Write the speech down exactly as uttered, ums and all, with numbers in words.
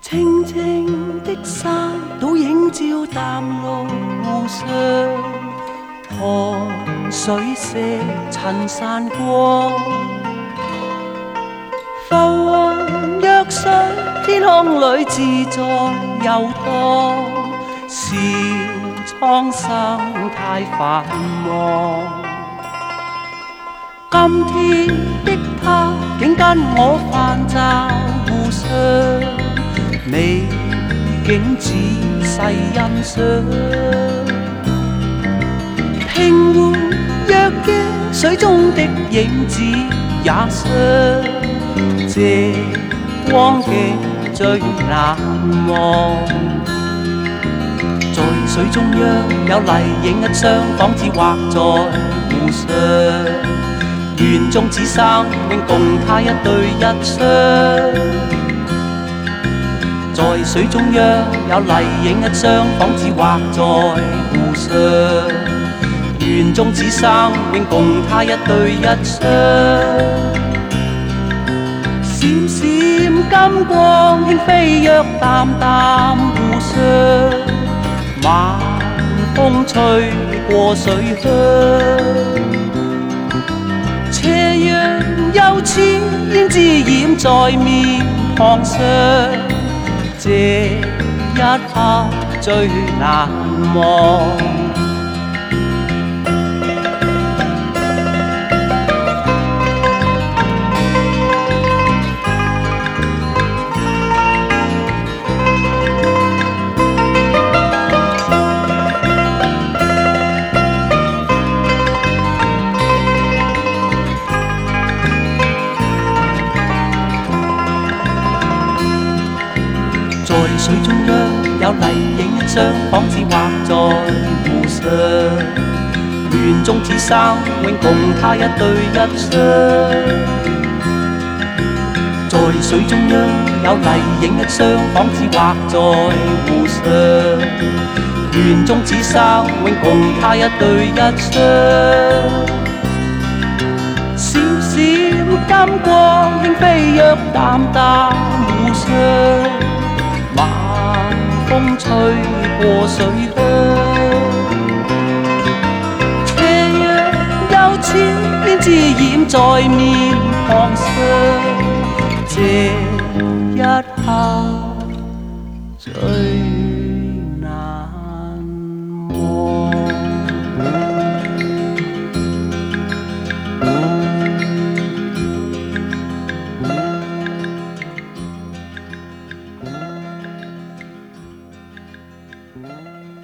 青青的山，倒映照淡路上，看水色衬散光。浮云若水，天空里自在游荡。笑蒼生太繁忙，今天的他竟跟我泛照互相，美景仔細欣賞。聽喚若驚水中的影子也傷，這光景最難忘。在水中央有麗影一雙，仿似畫在湖上。願終此生永共他一對一雙。在水中央有麗影一雙，仿似畫在湖上。願終此生永共他一對一雙。閃閃金光輕飛躍，淡淡湖上。晚風吹過水鄉，斜陽又似胭脂染在面龐上，這一刻最難忘。在水中央有麗影一雙，仿似畫在湖上。願終此生永共他一對一雙。在水中央有麗影一雙，仿似畫在湖上。願終此生永共他一對一雙。閃閃金光輕飛躍，淡淡湖上。晚風吹過水鄉，斜陽又似胭脂染在面龐上，這一刻最難忘。Thank you.